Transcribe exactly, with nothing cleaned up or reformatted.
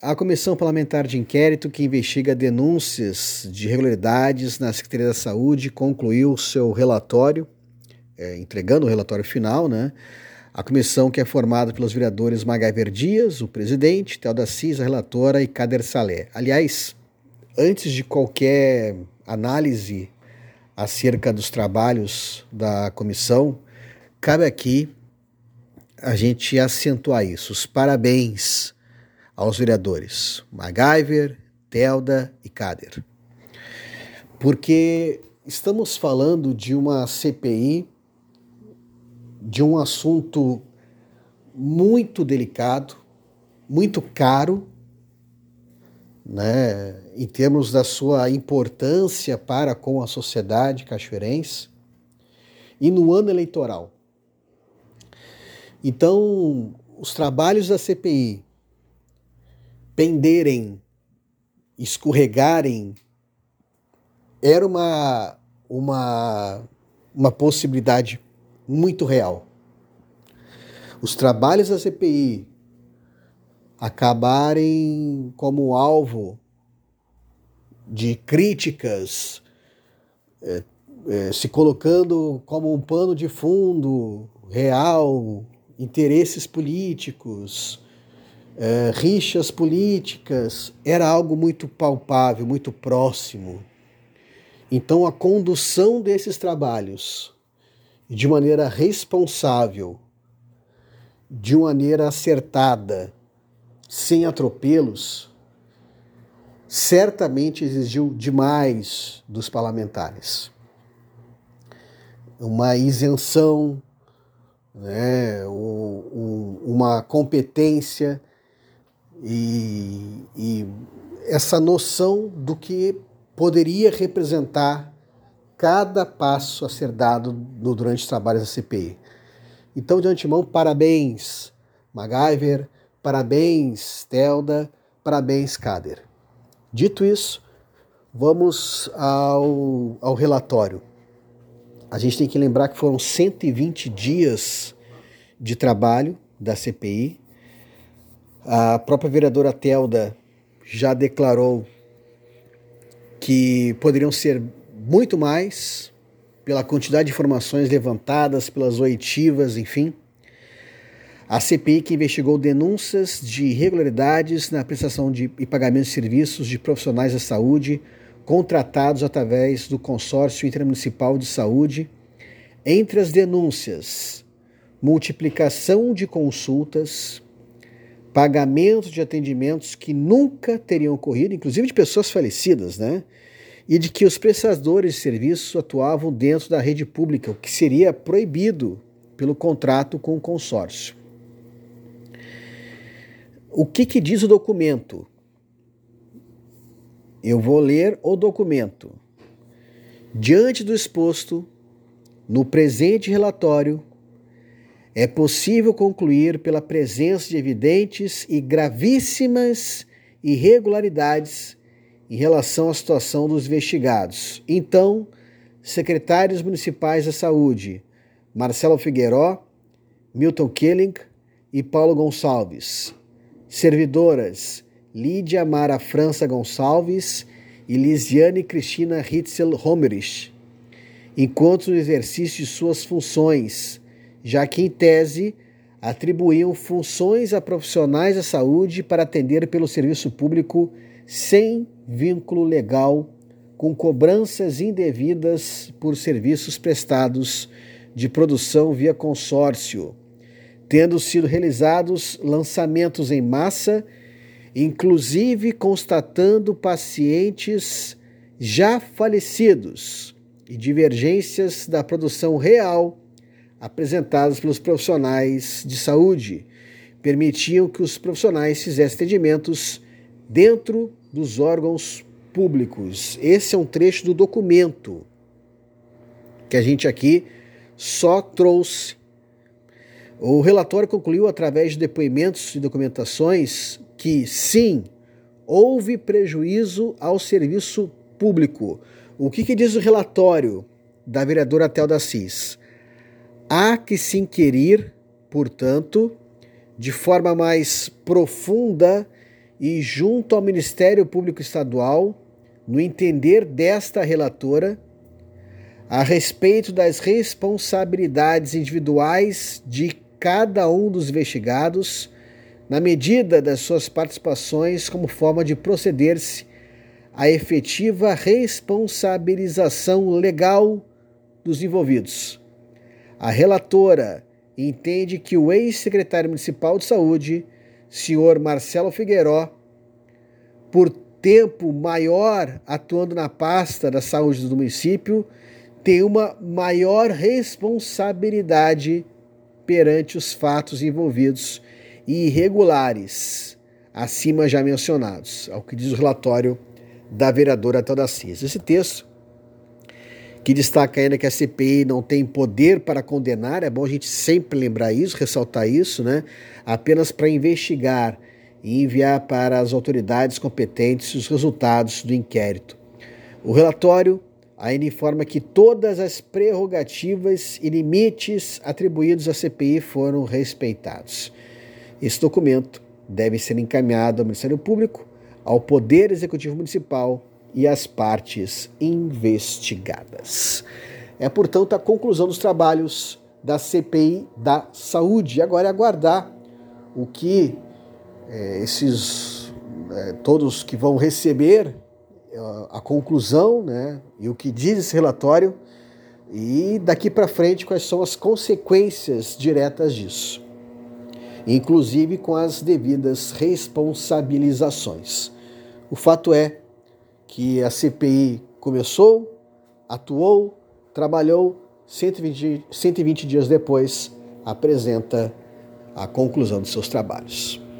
A Comissão Parlamentar de Inquérito que investiga denúncias de irregularidades na Secretaria da Saúde concluiu seu relatório, é, entregando o relatório final, né? A comissão, que é formada pelos vereadores MacGyver Dias, o presidente, Thelda Assis, a relatora, e Kader Saleh. Aliás, antes de qualquer análise acerca dos trabalhos da comissão, cabe aqui a gente acentuar isso. Os parabéns aos vereadores MacGyver, Thelda e Kader. Porque estamos falando de uma C P I, de um assunto muito delicado, muito caro, né, em termos da sua importância para com a sociedade cachoeirense, e no ano eleitoral. Então, os trabalhos da C P I penderem, escorregarem, era uma, uma, uma possibilidade muito real. Os trabalhos da C P I acabarem como alvo de críticas, é, é, se colocando como um pano de fundo real, interesses políticos, é, rixas políticas, era algo muito palpável, muito próximo. Então a condução desses trabalhos de maneira responsável, de maneira acertada, sem atropelos, certamente exigiu demais dos parlamentares. Uma isenção, né, um, um, uma competência e, e essa noção do que poderia representar cada passo a ser dado no, durante os trabalhos da C P I. Então, de antemão, parabéns, MacGyver, parabéns, Thelda, parabéns, Kader. Dito isso, vamos ao, ao relatório. A gente tem que lembrar que foram cento e vinte dias de trabalho da C P I. A própria vereadora Thelda já declarou que poderiam ser muito mais, pela quantidade de informações levantadas, pelas oitivas, enfim. A C P I que investigou denúncias de irregularidades na prestação de, e pagamento de serviços de profissionais da saúde contratados através do Consórcio Intermunicipal de Saúde. Entre as denúncias, multiplicação de consultas, pagamento de atendimentos que nunca teriam ocorrido, inclusive de pessoas falecidas, né? E de que os prestadores de serviços atuavam dentro da rede pública, o que seria proibido pelo contrato com o consórcio. O que, que diz o documento? Eu vou ler o documento. Diante do exposto, no presente relatório, é possível concluir pela presença de evidentes e gravíssimas irregularidades em relação à situação dos investigados. Então, secretários municipais da saúde, Marcelo Figueiró, Milton Kelling e Paulo Gonçalves. Servidoras, Lídia Mara França Gonçalves e Lisiane Cristina Ritzel Homerich, enquanto no exercício de suas funções, já que, em tese, atribuíam funções a profissionais da saúde para atender pelo serviço público sem vínculo legal, com cobranças indevidas por serviços prestados de produção via consórcio, tendo sido realizados lançamentos em massa, inclusive constatando pacientes já falecidos e divergências da produção real apresentadas pelos profissionais de saúde, permitiam que os profissionais fizessem atendimentos dentro dos órgãos públicos. Esse é um trecho do documento que a gente aqui só trouxe. O relatório concluiu, através de depoimentos e documentações, que sim, houve prejuízo ao serviço público. O que, que diz o relatório da vereadora Thelda Assis? Há que se inquirir, portanto, de forma mais profunda e junto ao Ministério Público Estadual, no entender desta relatora, a respeito das responsabilidades individuais de cada um dos investigados, na medida das suas participações, como forma de proceder-se à efetiva responsabilização legal dos envolvidos. A relatora entende que o ex-secretário municipal de saúde, senhor Marcelo Figueiró, por tempo maior atuando na pasta da saúde do município, tem uma maior responsabilidade perante os fatos envolvidos e irregulares, acima já mencionados, ao que diz o relatório da vereadora Thelda Assis. Esse texto, que destaca ainda que a C P I não tem poder para condenar, é bom a gente sempre lembrar isso, ressaltar isso, né? Apenas para investigar e enviar para as autoridades competentes os resultados do inquérito. O relatório ainda informa que todas as prerrogativas e limites atribuídos à C P I foram respeitados. Esse documento deve ser encaminhado ao Ministério Público, ao Poder Executivo Municipal e às partes investigadas. É, portanto, a conclusão dos trabalhos da C P I da Saúde. Agora é aguardar o que é, esses é, todos que vão receber a conclusão, né, e o que diz esse relatório, e daqui para frente quais são as consequências diretas disso, inclusive com as devidas responsabilizações. O fato é que a C P I começou, atuou, trabalhou, cento e vinte, cento e vinte dias depois apresenta a conclusão dos seus trabalhos.